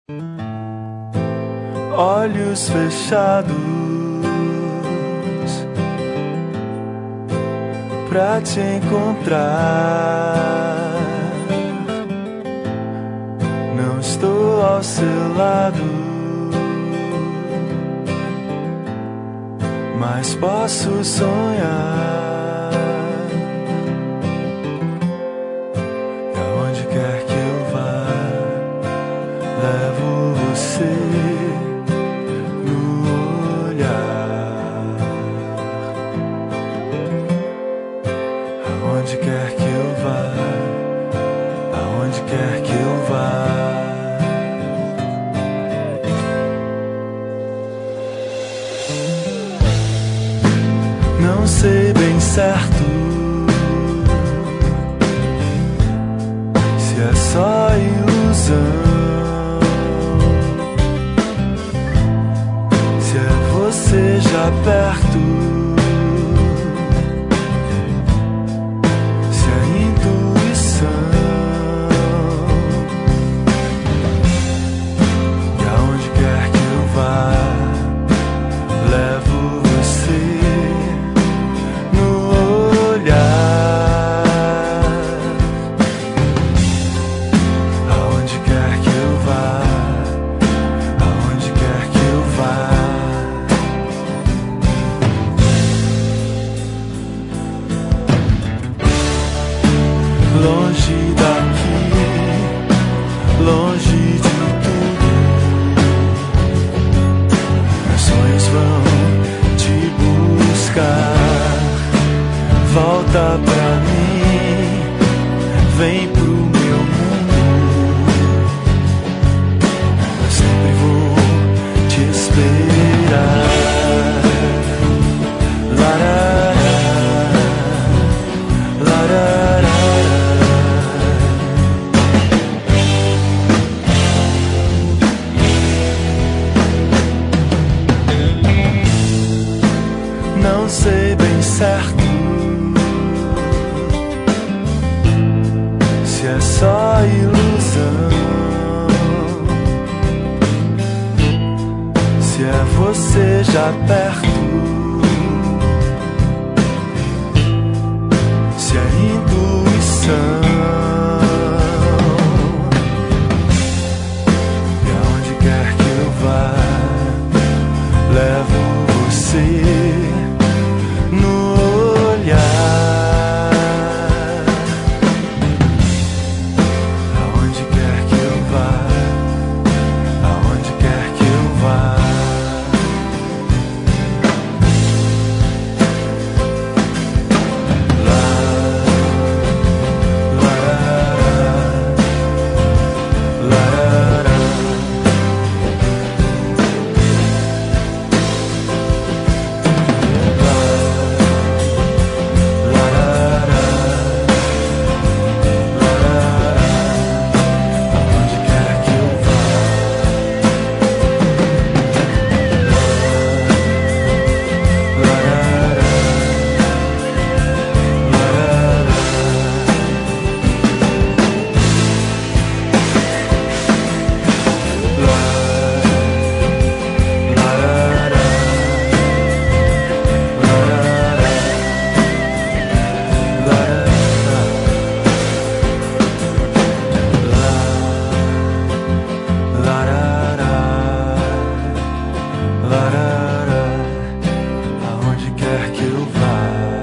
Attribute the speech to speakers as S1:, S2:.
S1: Olhos fechados pra te encontrar. Não estou ao seu lado, mas posso sonhar. E aonde quer que eu vá, levo você no olhar. Aonde quer que eu vá, aonde quer que eu vá. Não sei bem certo se é só ilusão, se é você já perto, se é intuição. E aonde quer que eu vá, levo você no olhar. Aonde quer que eu vá, aonde quer que eu vá. Longe daqui, longe de tudo, meus sonhos vão te buscar. Volta pra mim, vem pro meu mundo. Eu sempre vou te esperar. Larará, larará. Não sei bem certo se é só ilusão, se é você já perto, se é intuição. E aonde quer que eu vá, levo você no olhar. Aonde quer que eu vá, aonde quer que eu vá. Lá, larará, larará. Aonde quer que eu vá, aonde quer que eu vá.